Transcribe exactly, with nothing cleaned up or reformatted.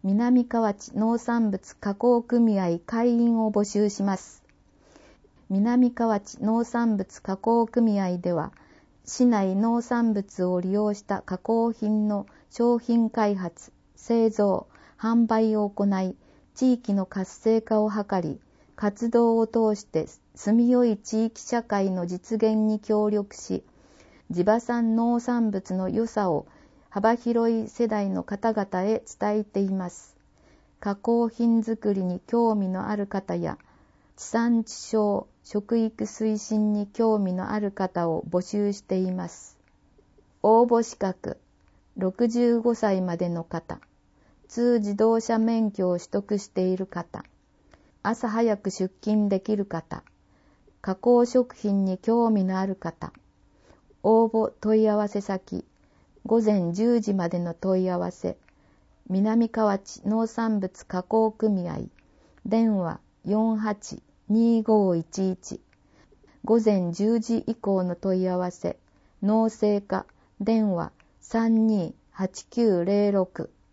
南河内農産物加工組合会員を募集します。南河内農産物加工組合では、市内農産物を利用した加工品の商品開発、製造、販売を行い、地域の活性化を図り、活動を通して住みよい地域社会の実現に協力し、地場産農産物の良さを幅広い世代の方々へ伝えています。加工品作りに興味のある方や、地産地消、食育推進に興味のある方を募集しています。応募資格、ろくじゅうごさいまでの方、通自動車免許を取得している方、朝早く出勤できる方、加工食品に興味のある方、応募問い合わせ先、午前じゅうじまでの問い合わせ、南河内農産物加工組合、電話 よんはちにごいちいち、午前じゅうじ以降の問い合わせ、農政課、電話 さんにーはちきゅうゼロろく